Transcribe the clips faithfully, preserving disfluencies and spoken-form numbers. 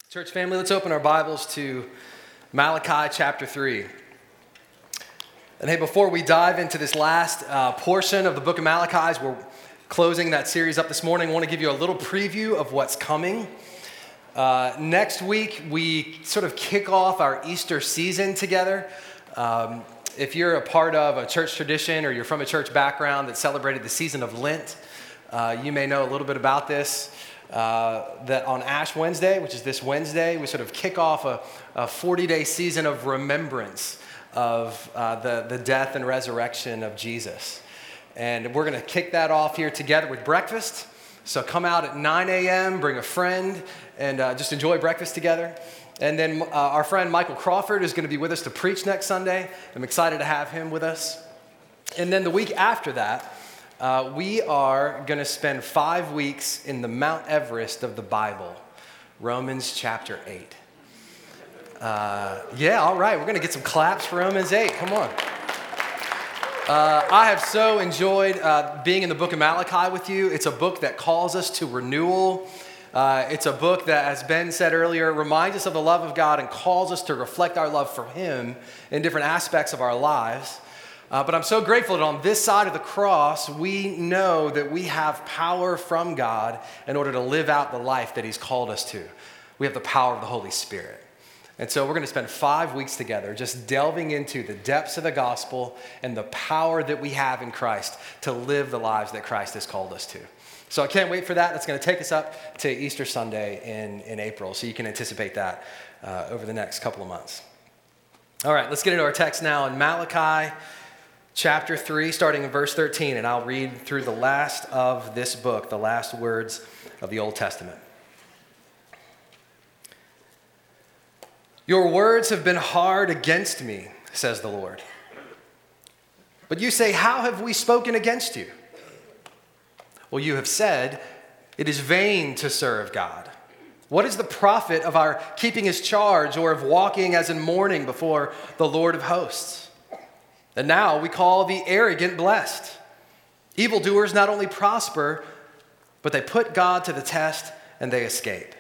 Church family, let's open our Bibles to Malachi chapter three. And hey, before we dive into this last uh, portion of the book of Malachi, as we're closing that series up this morning, I want to give you a little preview of what's coming. Uh, next week, we sort of kick off our Easter season together. Um, if you're a part of a church tradition or you're from a church background that celebrated the season of Lent, uh, you may know a little bit about this. Uh, that on Ash Wednesday, which is this Wednesday, we sort of kick off a, a forty-day season of remembrance of uh, the, the death and resurrection of Jesus. And we're going to kick that off here together with breakfast. So come out at nine a.m., bring a friend, and uh, just enjoy breakfast together. And then uh, our friend Michael Crawford is going to be with us to preach next Sunday. I'm excited to have him with us. And then the week after that, Uh, we are going to spend five weeks in the Mount Everest of the Bible, Romans chapter eight. Uh, yeah, all right, we're going to get some claps for Romans eight. Come on. Uh, I have so enjoyed uh, being in the book of Malachi with you. It's a book that calls us to renewal. Uh, it's a book that, as Ben said earlier, reminds us of the love of God and calls us to reflect our love for Him in different aspects of our lives. Uh, but I'm so grateful that on this side of the cross, we know that we have power from God in order to live out the life that He's called us to. We have the power of the Holy Spirit. And so we're going to spend five weeks together just delving into the depths of the gospel and the power that we have in Christ to live the lives that Christ has called us to. So I can't wait for that. That's going to take us up to Easter Sunday in, in April. So you can anticipate that uh, over the next couple of months. All right, let's get into our text now in Malachi chapter three, starting in verse thirteen, and I'll read through the last of this book, the last words of the Old Testament. Your words have been hard against me, says the Lord. But you say, how have we spoken against you? Well, you have said, it is vain to serve God. What is the profit of our keeping His charge or of walking as in mourning before the Lord of hosts? And now we call the arrogant blessed. Evildoers not only prosper, but they put God to the test and they escape.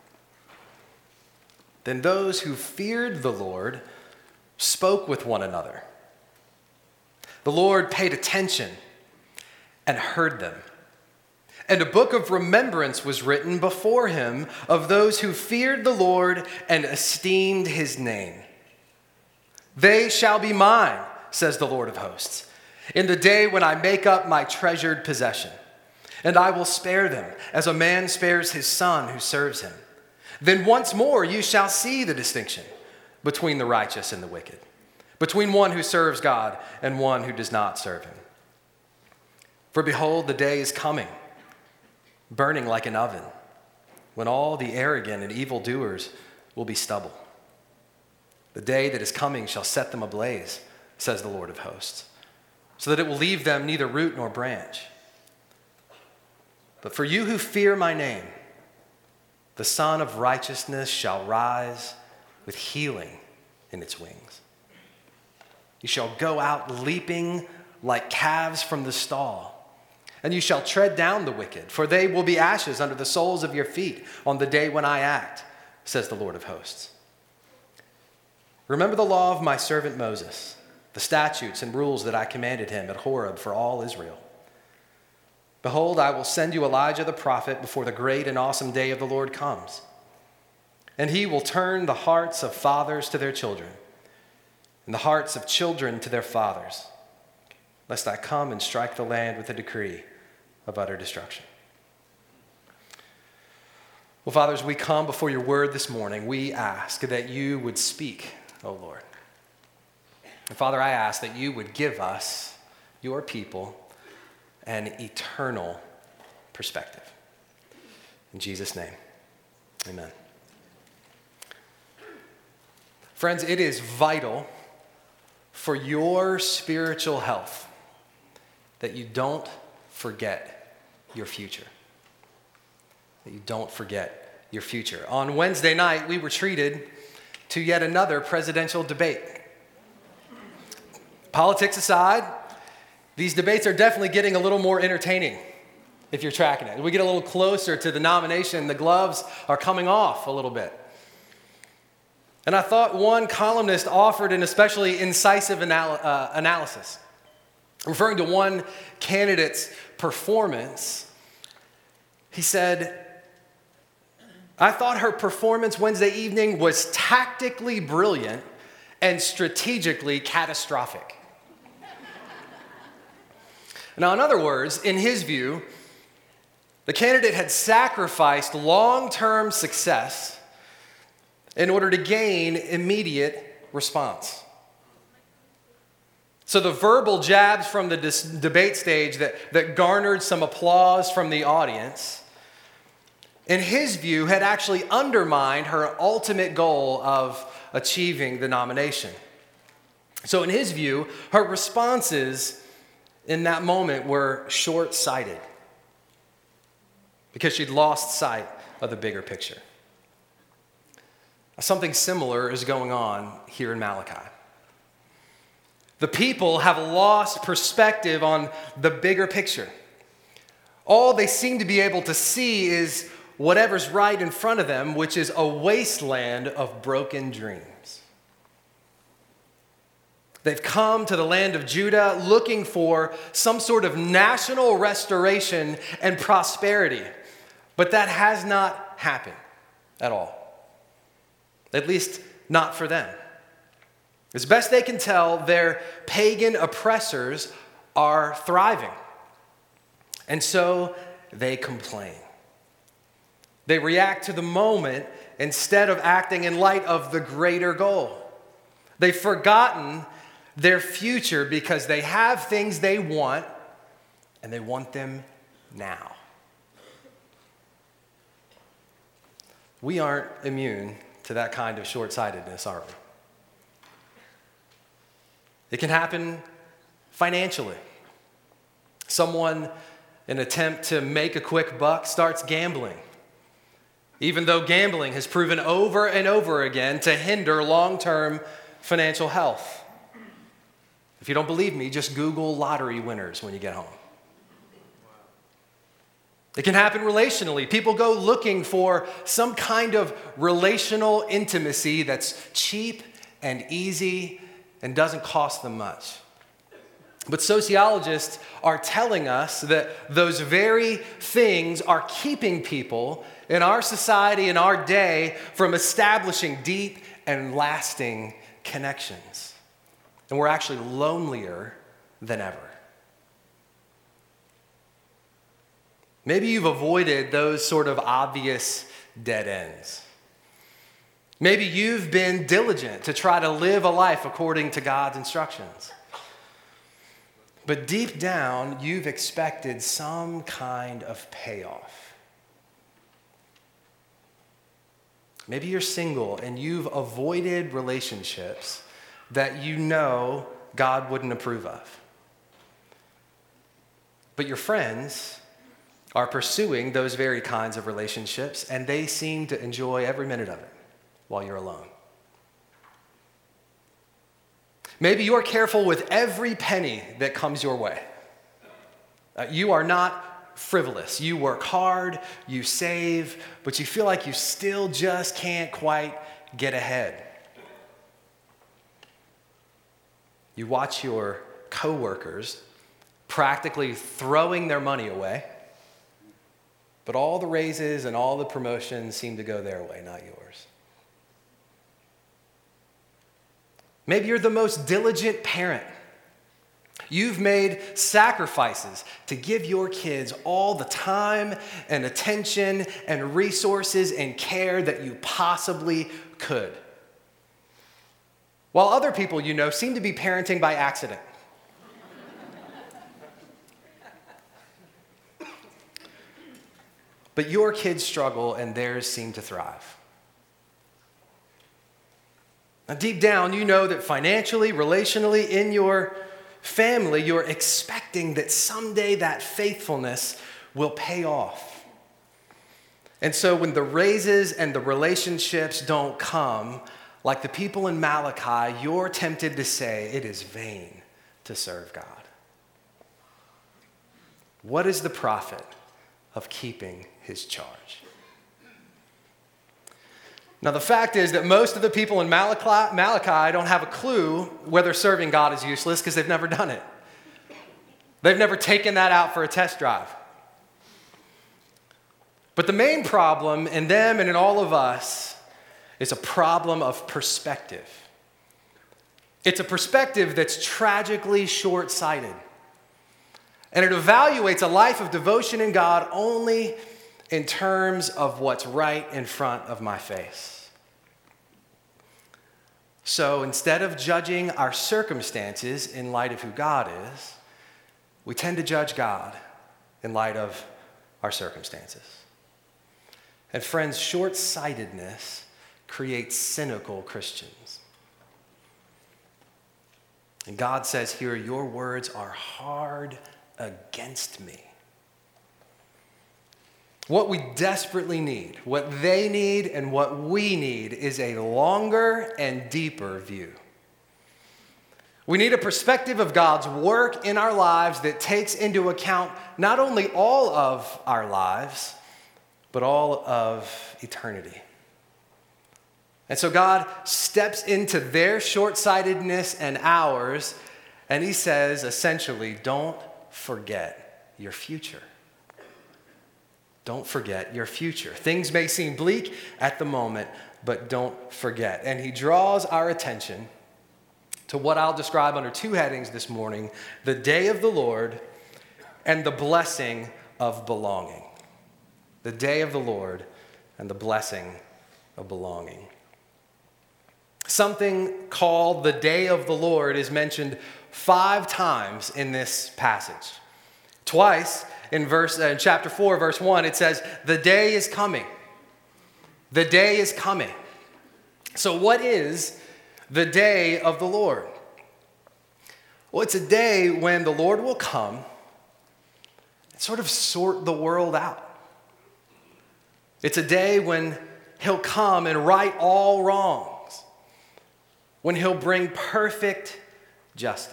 Then those who feared the Lord spoke with one another. The Lord paid attention and heard them. And a book of remembrance was written before Him of those who feared the Lord and esteemed His name. They shall be mine, says the Lord of hosts, in the day when I make up my treasured possession. And I will spare them as a man spares his son who serves him. Then once more you shall see the distinction between the righteous and the wicked, between one who serves God and one who does not serve Him. For behold, the day is coming, burning like an oven, when all the arrogant and evildoers will be stubble. The day that is coming shall set them ablaze, says the Lord of hosts, so that it will leave them neither root nor branch. But for you who fear my name, the Son of Righteousness shall rise with healing in its wings. You shall go out leaping like calves from the stall, and you shall tread down the wicked, for they will be ashes under the soles of your feet on the day when I act, says the Lord of hosts. Remember the law of my servant Moses, the statutes and rules that I commanded him at Horeb for all Israel. Behold, I will send you Elijah the prophet before the great and awesome day of the Lord comes. And he will turn the hearts of fathers to their children, and the hearts of children to their fathers, lest I come and strike the land with a decree of utter destruction. Well, Father, as we come before your word this morning, we ask that you would speak, O Lord. And Father, I ask that you would give us, your people, an eternal perspective. In Jesus' name, amen. Friends, it is vital for your spiritual health that you don't forget your future. That you don't forget your future. On Wednesday night, we were treated to yet another presidential debate. Politics aside, these debates are definitely getting a little more entertaining if you're tracking it. We get a little closer to the nomination, the gloves are coming off a little bit. And I thought one columnist offered an especially incisive anal- uh, analysis, referring to one candidate's performance. He said, I thought her performance Wednesday evening was tactically brilliant and strategically catastrophic. Now, in other words, in his view, the candidate had sacrificed long-term success in order to gain immediate response. So the verbal jabs from the dis- debate stage that, that garnered some applause from the audience, in his view, had actually undermined her ultimate goal of achieving the nomination. So in his view, her responses in that moment were short-sighted because she'd lost sight of the bigger picture. Something similar is going on here in Malachi. The people have lost perspective on the bigger picture. All they seem to be able to see is whatever's right in front of them, which is a wasteland of broken dreams. They've come to the land of Judah looking for some sort of national restoration and prosperity, but that has not happened at all. At least not for them. As best they can tell, their pagan oppressors are thriving. And so they complain. They react to the moment instead of acting in light of the greater goal. They've forgotten their future because they have things they want, and they want them now. We aren't immune to that kind of short-sightedness, are we? It can happen financially. Someone, in an attempt to make a quick buck, starts gambling, even though gambling has proven over and over again to hinder long-term financial health. If you don't believe me, just Google lottery winners when you get home. It can happen relationally. People go looking for some kind of relational intimacy that's cheap and easy and doesn't cost them much. But sociologists are telling us that those very things are keeping people in our society, in our day, from establishing deep and lasting connections. And we're actually lonelier than ever. Maybe you've avoided those sort of obvious dead ends. Maybe you've been diligent to try to live a life according to God's instructions. But deep down, you've expected some kind of payoff. Maybe you're single and you've avoided relationships that you know God wouldn't approve of. But your friends are pursuing those very kinds of relationships, and they seem to enjoy every minute of it while you're alone. Maybe you're careful with every penny that comes your way. Uh, you are not frivolous. You work hard, you save, but you feel like you still just can't quite get ahead. You watch your coworkers practically throwing their money away, but all the raises and all the promotions seem to go their way, not yours. Maybe you're the most diligent parent. You've made sacrifices to give your kids all the time and attention and resources and care that you possibly could. While other people you know seem to be parenting by accident. But your kids struggle and theirs seem to thrive. Now, deep down, you know that financially, relationally, in your family, you're expecting that someday that faithfulness will pay off. And so when the raises and the relationships don't come, like the people in Malachi, you're tempted to say it is vain to serve God. What is the profit of keeping his charge? Now, the fact is that most of the people in Malachi, Malachi don't have a clue whether serving God is useless because they've never done it. They've never taken that out for a test drive. But the main problem in them and in all of us is a problem of perspective. It's a perspective that's tragically short-sighted. And it evaluates a life of devotion in God only in terms of what's right in front of my face. So instead of judging our circumstances in light of who God is, we tend to judge God in light of our circumstances. And friends, short-sightedness creates cynical Christians. And God says here, your words are hard against me. What we desperately need, what they need, and what we need is a longer and deeper view. We need a perspective of God's work in our lives that takes into account not only all of our lives, but all of eternity. And so God steps into their short-sightedness and ours, and he says, essentially, don't forget your future. Don't forget your future. Things may seem bleak at the moment, but don't forget. And he draws our attention to what I'll describe under two headings this morning: the day of the Lord and the blessing of belonging. The day of the Lord and the blessing of belonging. Something called the day of the Lord is mentioned five times in this passage. Twice in verse uh, in chapter four, verse one, it says, the day is coming. The day is coming. So what is the day of the Lord? Well, it's a day when the Lord will come and sort of sort the world out. It's a day when he'll come and right all wrongs, when he'll bring perfect justice.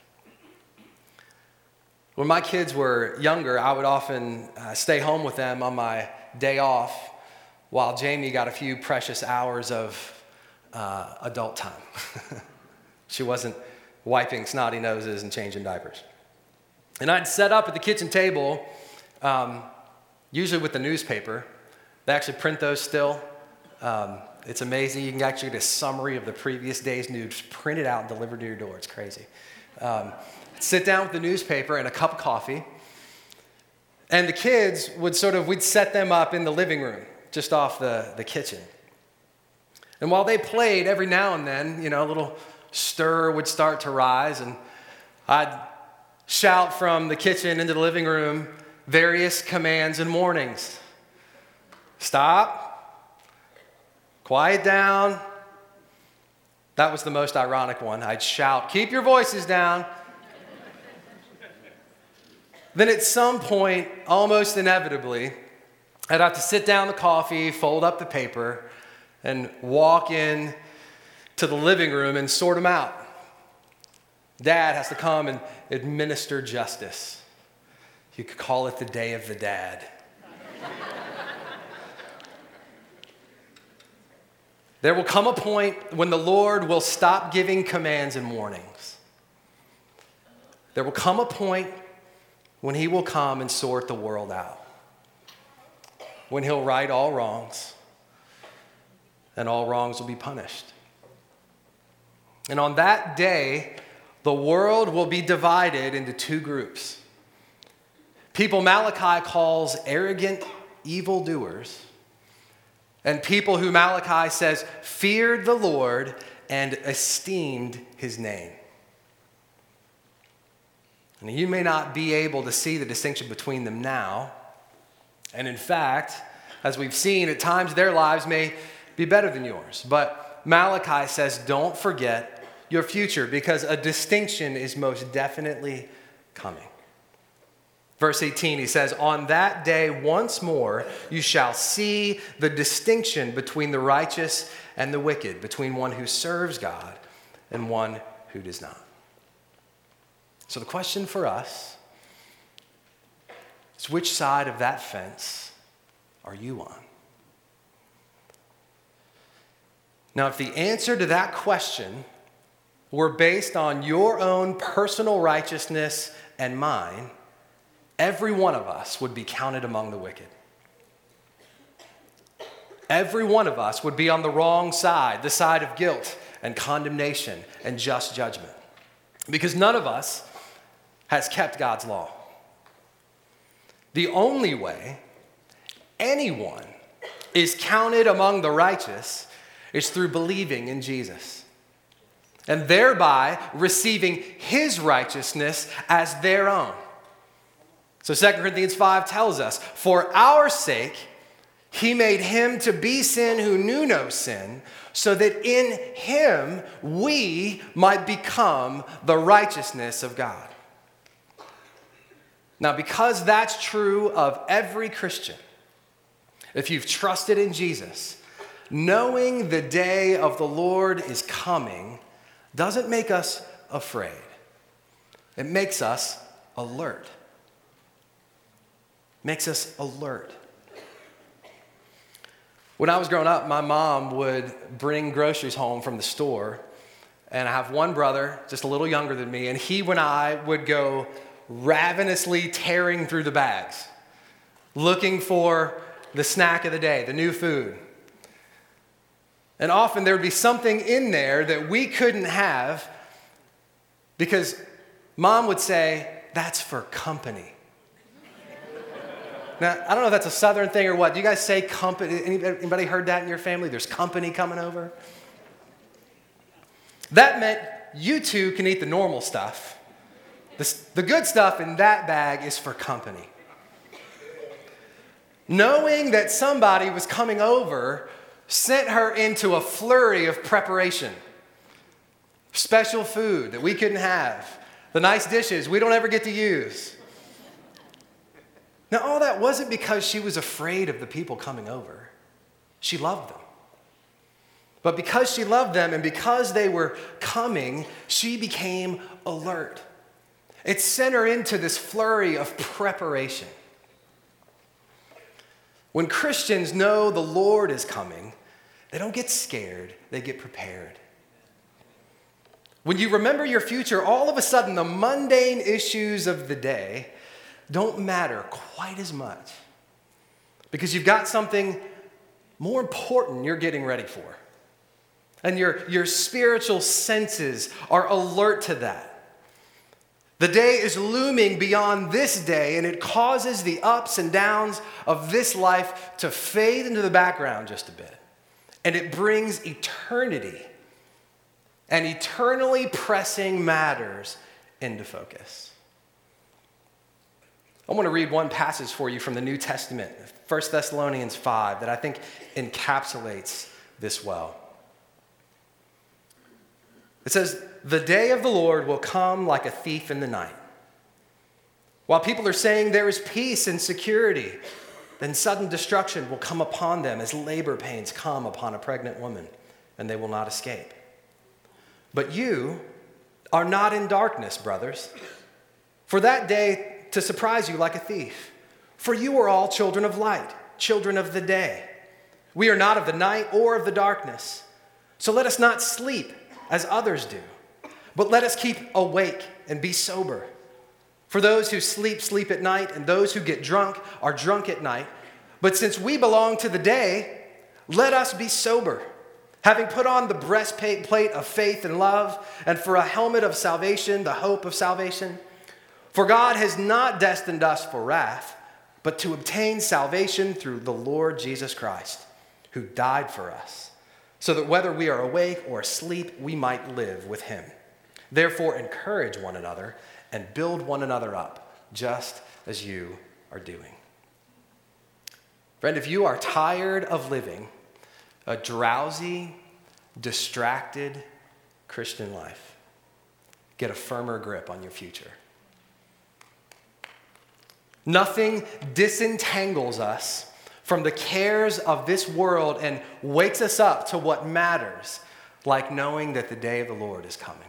When my kids were younger, I would often uh, stay home with them on my day off while Jamie got a few precious hours of uh, adult time. She wasn't wiping snotty noses and changing diapers. And I'd set up at the kitchen table, um, usually with the newspaper. They actually print those still. Um, it's amazing. You can actually get a summary of the previous day's news printed out and delivered to your door. It's crazy. Um, sit down with the newspaper and a cup of coffee. And the kids would sort of, we'd set them up in the living room, just off the, the kitchen. And while they played, every now and then, you know, a little stir would start to rise, and I'd shout from the kitchen into the living room various commands and warnings. Stop. Quiet down. That was the most ironic one. I'd shout, keep your voices down. Then at some point, almost inevitably, I'd have to sit down the coffee, fold up the paper, and walk in to the living room and sort them out. Dad has to come and administer justice. You could call it the day of the dad. There will come a point when the Lord will stop giving commands and warnings. There will come a point when he will come and sort the world out. When he'll right all wrongs, and all wrongs will be punished. And on that day, the world will be divided into two groups. People Malachi calls arrogant evildoers, and people who Malachi says feared the Lord and esteemed his name. And you may not be able to see the distinction between them now. And in fact, as we've seen, at times their lives may be better than yours. But Malachi says, don't forget your future, because a distinction is most definitely coming. Verse eighteen, he says, on that day once more you shall see the distinction between the righteous and the wicked, between one who serves God and one who does not. So the question for us is, which side of that fence are you on? Now, if the answer to that question were based on your own personal righteousness and mine, every one of us would be counted among the wicked. Every one of us would be on the wrong side, the side of guilt and condemnation and just judgment. Because none of us has kept God's law. The only way anyone is counted among the righteous is through believing in Jesus and thereby receiving his righteousness as their own. So Second Corinthians five tells us, for our sake, he made him to be sin who knew no sin, so that in him we might become the righteousness of God. Now, because that's true of every Christian, if you've trusted in Jesus, knowing the day of the Lord is coming doesn't make us afraid. It makes us alert. Makes us alert. When I was growing up, my mom would bring groceries home from the store, and I have one brother, just a little younger than me, and he and I would go ravenously tearing through the bags, looking for the snack of the day, the new food. And often there would be something in there that we couldn't have because mom would say, that's for company. Now, I don't know if that's a southern thing or what. Do you guys say company? Anybody heard that in your family? There's company coming over? That meant you two can eat the normal stuff. The, the good stuff in that bag is for company. Knowing that somebody was coming over sent her into a flurry of preparation. Special food that we couldn't have. The nice dishes we don't ever get to use. Now, all that wasn't because she was afraid of the people coming over. She loved them. But because she loved them and because they were coming, she became alert. It sent her into this flurry of preparation. When Christians know the Lord is coming, they don't get scared, they get prepared. When you remember your future, all of a sudden the mundane issues of the day don't matter quite as much because you've got something more important you're getting ready for. And your, your spiritual senses are alert to that. The day is looming beyond this day, and it causes the ups and downs of this life to fade into the background just a bit. And it brings eternity and eternally pressing matters into focus. I want to read one passage for you from the New Testament, First Thessalonians five, that I think encapsulates this well. It says, the day of the Lord will come like a thief in the night. While people are saying there is peace and security, then sudden destruction will come upon them as labor pains come upon a pregnant woman, and they will not escape. But you are not in darkness, brothers, for that day to surprise you like a thief. For you are all children of light, children of the day. We are not of the night or of the darkness. So let us not sleep as others do, but let us keep awake and be sober. For those who sleep, sleep at night, and those who get drunk are drunk at night. But since we belong to the day, let us be sober, having put on the breastplate of faith and love, and for a helmet of salvation, the hope of salvation. For God has not destined us for wrath, but to obtain salvation through the Lord Jesus Christ, who died for us, so that whether we are awake or asleep, we might live with him. Therefore, encourage one another and build one another up, just as you are doing. Friend, if you are tired of living a drowsy, distracted Christian life, get a firmer grip on your future. Nothing disentangles us from the cares of this world and wakes us up to what matters, like knowing that the day of the Lord is coming.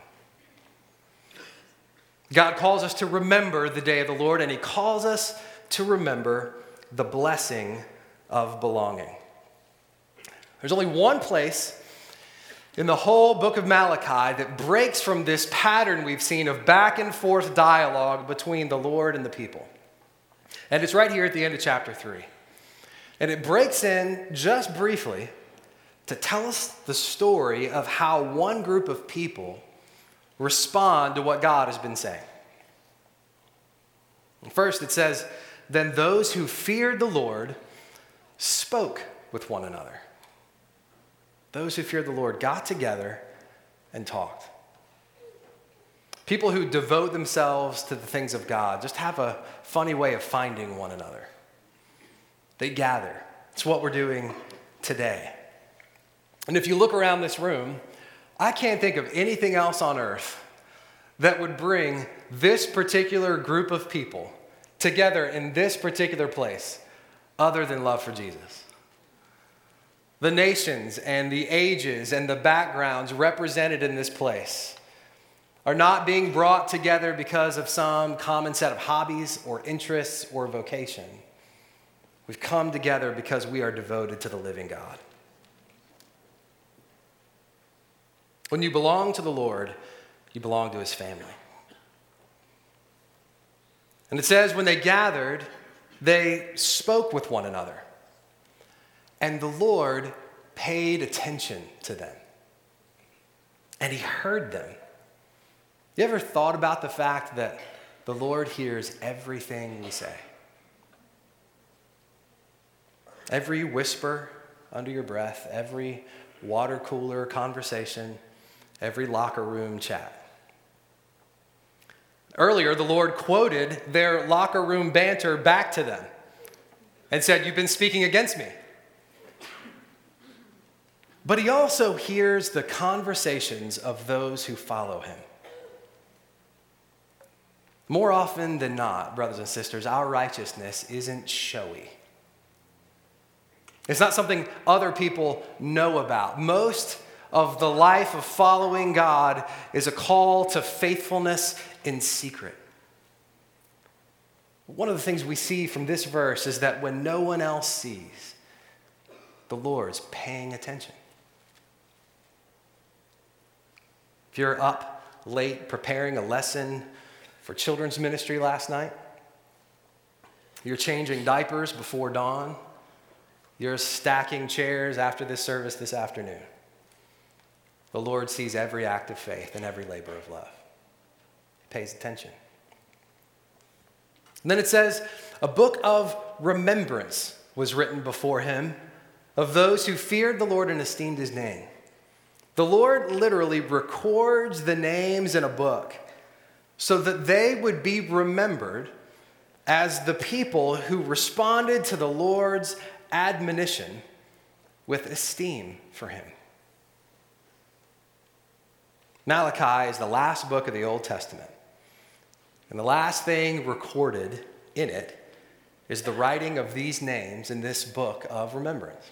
God calls us to remember the day of the Lord, and he calls us to remember the blessing of belonging. There's only one place in the whole book of Malachi that breaks from this pattern we've seen of back and forth dialogue between the Lord and the people. And it's right here at the end of chapter three. And it breaks in just briefly to tell us the story of how one group of people respond to what God has been saying. First, it says, "Then those who feared the Lord spoke with one another." Those who feared the Lord got together and talked. People who devote themselves to the things of God just have a funny way of finding one another. They gather. It's what we're doing today. And if you look around this room, I can't think of anything else on earth that would bring this particular group of people together in this particular place other than love for Jesus. The nations and the ages and the backgrounds represented in this place are not being brought together because of some common set of hobbies or interests or vocation. We've come together because we are devoted to the living God. When you belong to the Lord, you belong to his family. And it says when they gathered, they spoke with one another. And the Lord paid attention to them. And he heard them. You ever thought about the fact that the Lord hears everything we say? Every whisper under your breath, every water cooler conversation, every locker room chat. Earlier, the Lord quoted their locker room banter back to them and said, "You've been speaking against me." But he also hears the conversations of those who follow him. More often than not, brothers and sisters, our righteousness isn't showy. It's not something other people know about. Most of the life of following God is a call to faithfulness in secret. One of the things we see from this verse is that when no one else sees, the Lord's paying attention. If you're up late preparing a lesson for children's ministry last night, you're changing diapers before dawn, you're stacking chairs after this service this afternoon, the Lord sees every act of faith and every labor of love. He pays attention. And then it says, a book of remembrance was written before him of those who feared the Lord and esteemed his name. The Lord literally records the names in a book so that they would be remembered as the people who responded to the Lord's admonition with esteem for him. Malachi is the last book of the Old Testament. And the last thing recorded in it is the writing of these names in this book of remembrance.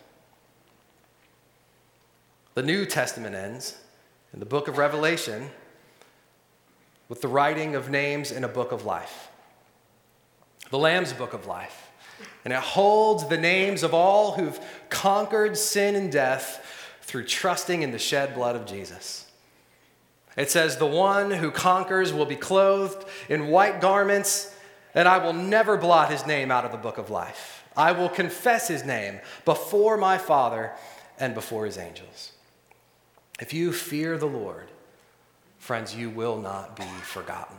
The New Testament ends in the book of Revelation with the writing of names in a book of life, the Lamb's book of life. And it holds the names of all who've conquered sin and death through trusting in the shed blood of Jesus. It says, the one who conquers will be clothed in white garments, and I will never blot his name out of the book of life. I will confess his name before my Father and before his angels. If you fear the Lord, friends, you will not be forgotten.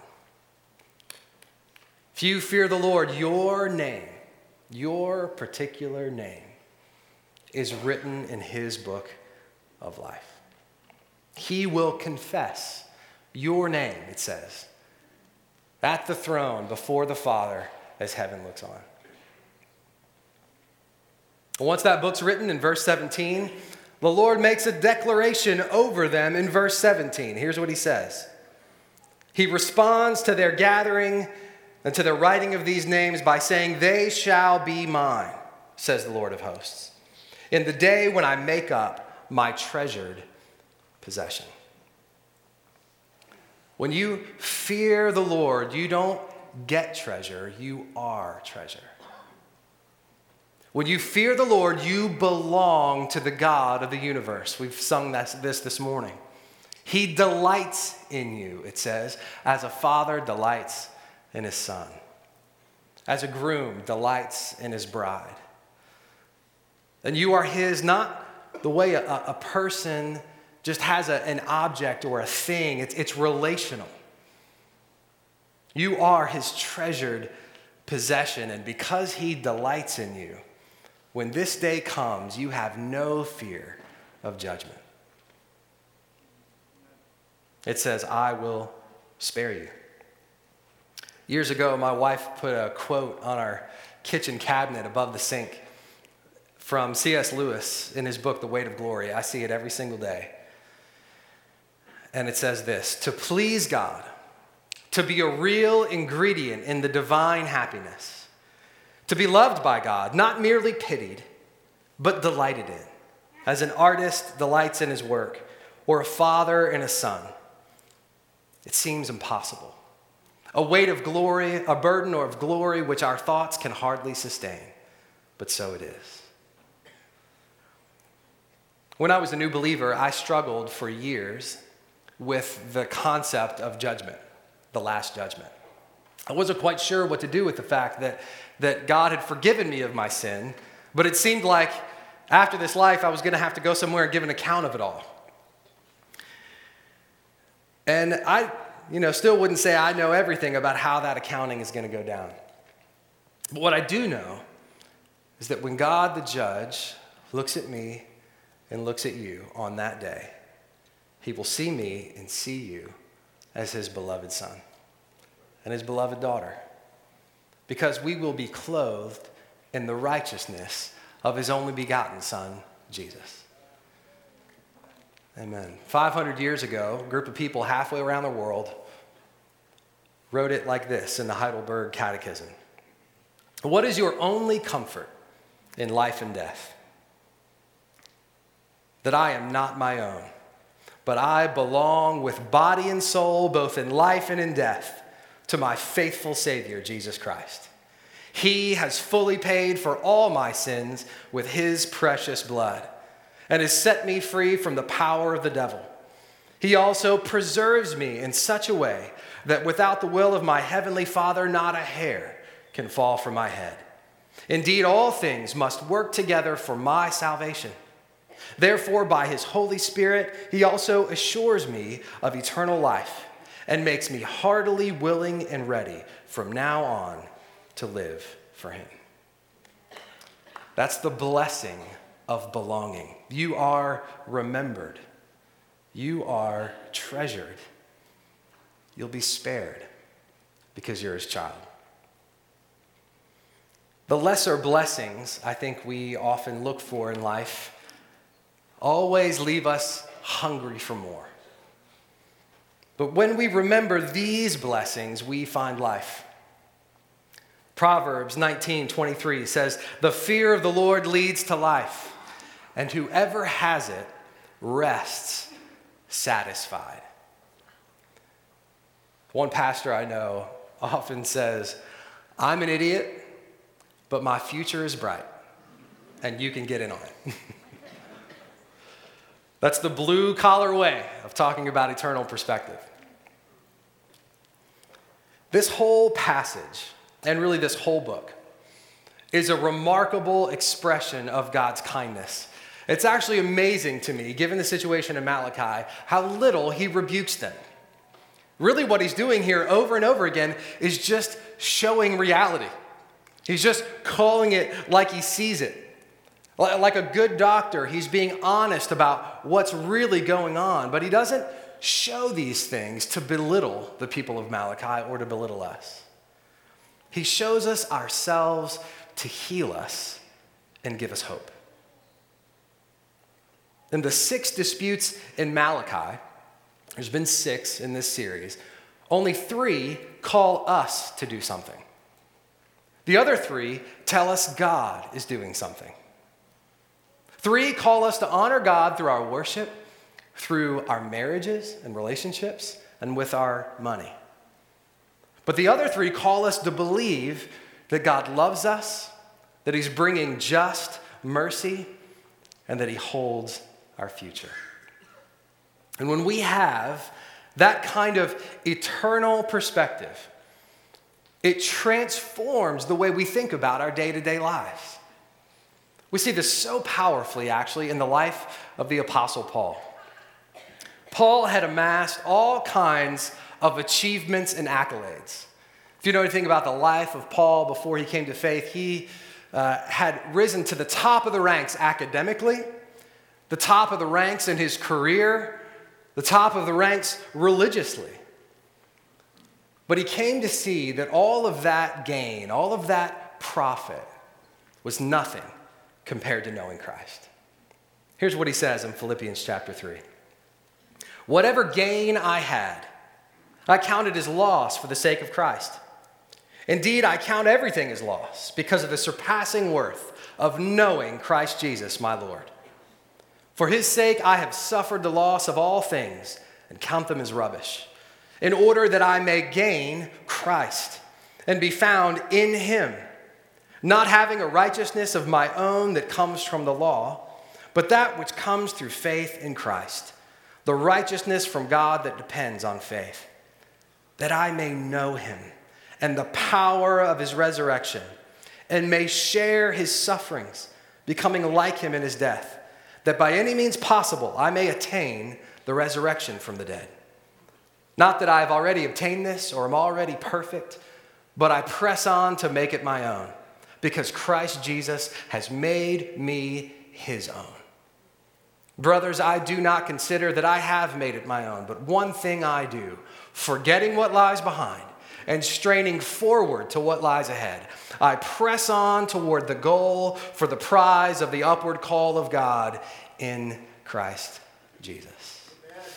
If you fear the Lord, your name, your particular name, is written in his book of life. He will confess your name, it says, at the throne before the Father as heaven looks on. Once that book's written in verse seventeen, the Lord makes a declaration over them in verse seventeen. Here's what he says. He responds to their gathering and to the writing of these names by saying, they shall be mine, says the Lord of hosts, in the day when I make up my treasured possession. When you fear the Lord, you don't get treasure, you are treasure. When you fear the Lord, you belong to the God of the universe. We've sung this, this this morning. He delights in you, it says, as a father delights in his son, as a groom delights in his bride. And you are his, not the way a, a person just has a, an object or a thing. It's, it's relational. You are his treasured possession, and because he delights in you, when this day comes, you have no fear of judgment. It says, I will spare you. Years ago, my wife put a quote on our kitchen cabinet above the sink from C S Lewis in his book, The Weight of Glory. I see it every single day. And it says this: to please God, to be a real ingredient in the divine happiness, to be loved by God, not merely pitied, but delighted in, as an artist delights in his work, or a father in a son. It seems impossible. A weight of glory, a burden or of glory which our thoughts can hardly sustain, but so it is. When I was a new believer, I struggled for years with the concept of judgment, the last judgment. I wasn't quite sure what to do with the fact that, that God had forgiven me of my sin, but it seemed like after this life I was going to have to go somewhere and give an account of it all. And I, you know, still wouldn't say I know everything about how that accounting is going to go down. But what I do know is that when God the judge looks at me and looks at you on that day, he will see me and see you as his beloved son and his beloved daughter, because we will be clothed in the righteousness of his only begotten son, Jesus. Amen. five hundred years ago, a group of people halfway around the world wrote it like this in the Heidelberg Catechism: what is your only comfort in life and death? That I am not my own, but I belong with body and soul, both in life and in death, to my faithful Savior, Jesus Christ. He has fully paid for all my sins with his precious blood and has set me free from the power of the devil. He also preserves me in such a way that without the will of my heavenly Father, not a hair can fall from my head. Indeed, all things must work together for my salvation. Therefore, by his Holy Spirit, he also assures me of eternal life and makes me heartily willing and ready from now on to live for him. That's the blessing of belonging. You are remembered. You are treasured. You'll be spared because you're his child. The lesser blessings I think we often look for in life always leave us hungry for more. But when we remember these blessings, we find life. Proverbs nineteen twenty-three says, the fear of the Lord leads to life, and whoever has it rests satisfied. One pastor I know often says, I'm an idiot, but my future is bright, and you can get in on it. That's the blue-collar way of talking about eternal perspective. This whole passage, and really this whole book, is a remarkable expression of God's kindness. It's actually amazing to me, given the situation in Malachi, how little he rebukes them. Really what he's doing here over and over again is just showing reality. He's just calling it like he sees it. Like a good doctor, he's being honest about what's really going on, but he doesn't show these things to belittle the people of Malachi or to belittle us. He shows us ourselves to heal us and give us hope. In the six disputes in Malachi, there's been six in this series, only three call us to do something. The other three tell us God is doing something. Three call us to honor God through our worship, through our marriages and relationships, and with our money. But the other three call us to believe that God loves us, that he's bringing just mercy, and that he holds our future. And when we have that kind of eternal perspective, it transforms the way we think about our day-to-day lives. We see this so powerfully, actually, in the life of the Apostle Paul. Paul had amassed all kinds of achievements and accolades. If you know anything about the life of Paul before he came to faith, he uh, had risen to the top of the ranks academically, the top of the ranks in his career, the top of the ranks religiously. But he came to see that all of that gain, all of that profit was nothing compared to knowing Christ. Here's what he says in Philippians chapter three. Whatever gain I had, I counted as loss for the sake of Christ. Indeed, I count everything as loss because of the surpassing worth of knowing Christ Jesus, my Lord. For his sake, I have suffered the loss of all things and count them as rubbish, in order that I may gain Christ and be found in him, not having a righteousness of my own that comes from the law, but that which comes through faith in Christ, the righteousness from God that depends on faith, that I may know him and the power of his resurrection, and may share his sufferings, becoming like him in his death, that by any means possible I may attain the resurrection from the dead. Not that I have already obtained this or am already perfect, but I press on to make it my own, because Christ Jesus has made me his own. Brothers, I do not consider that I have made it my own, but one thing I do, forgetting what lies behind and straining forward to what lies ahead, I press on toward the goal for the prize of the upward call of God in Christ Jesus.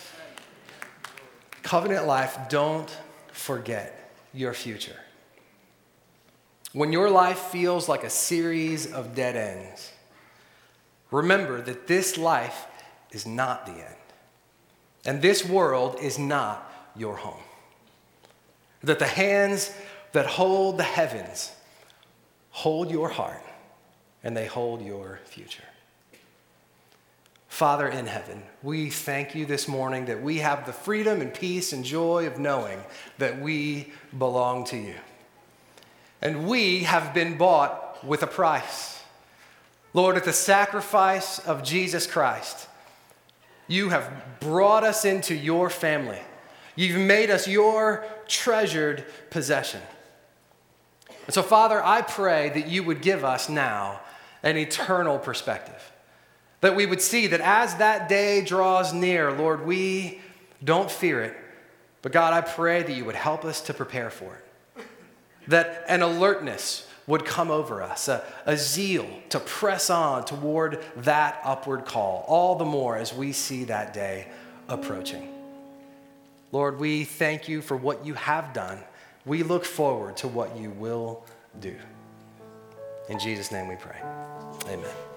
Covenant life, don't forget your future. When your life feels like a series of dead ends, remember that this life is not the end. And this world is not your home. That the hands that hold the heavens hold your heart, and they hold your future. Father in heaven, we thank you this morning that we have the freedom and peace and joy of knowing that we belong to you. And we have been bought with a price. Lord, at the sacrifice of Jesus Christ, you have brought us into your family. You've made us your treasured possession. And so, Father, I pray that you would give us now an eternal perspective. That we would see that as that day draws near, Lord, we don't fear it. But God, I pray that you would help us to prepare for it. That an alertness would come over us, a, a zeal to press on toward that upward call, all the more as we see that day approaching. Lord, we thank you for what you have done. We look forward to what you will do. In Jesus' name we pray. Amen.